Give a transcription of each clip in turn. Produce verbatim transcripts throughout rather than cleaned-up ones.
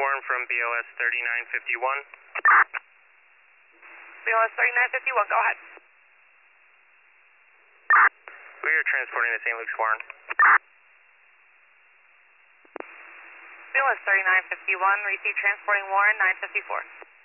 Warren from B L S thirty-nine fifty-one. B L S thirty-nine fifty-one, go ahead. We are transporting to Saint Luke's Warren. B L S thirty-nine fifty-one, receive transporting Warren nine fifty-four.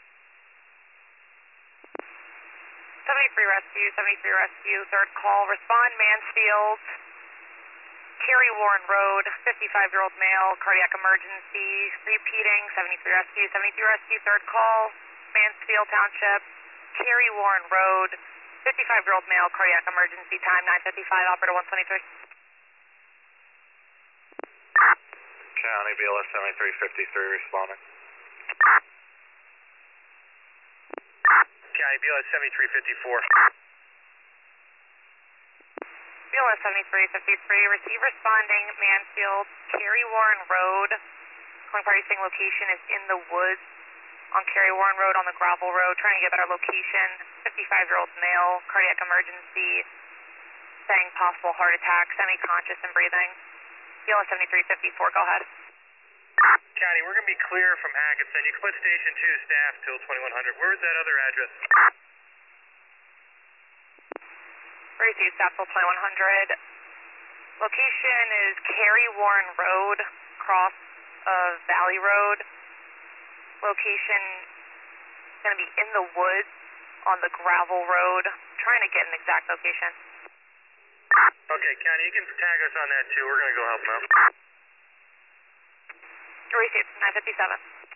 seventy-three rescue, seventy-three rescue, third call, respond Mansfield, Cary Warren Road, fifty-five-year-old male, cardiac emergency, repeating, seventy-three rescue, seventy-three rescue, third call, Mansfield Township, Cary Warren Road, fifty-five-year-old male, cardiac emergency, time nine fifty-five, operator one twenty-three. County B L S seventy-three fifty-three responding. County B L S seventy-three fifty-four. B L S seventy-three fifty-three, receive responding Mansfield, Cary Warren Road. Calling party saying location is in the woods on Cary Warren Road on the gravel road. Trying to get better location. fifty-five-year-old male, cardiac emergency, saying possible heart attack, semi-conscious and breathing. B L S seventy-three fifty-four, go ahead. County, we're going to be clear from Hackettson. You can put Station two staff till twenty-one hundred. Where was that other address? Receive staff till twenty-one hundred. Location is Cary Warren Road, cross of Valley Road. Location is going to be in the woods on the gravel road. Trying to get an exact location. Okay, County, you can tag us on that too. We're going to go help them out. Receive nine fifty-seven.